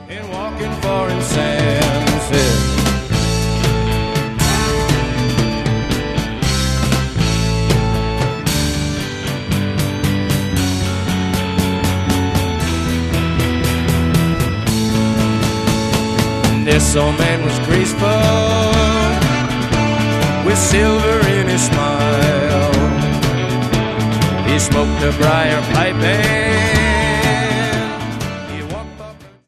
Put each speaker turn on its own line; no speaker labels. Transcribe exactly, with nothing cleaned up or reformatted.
and walking for incense. This old man was graceful, with silver in his smile. He smoked a briar pipe and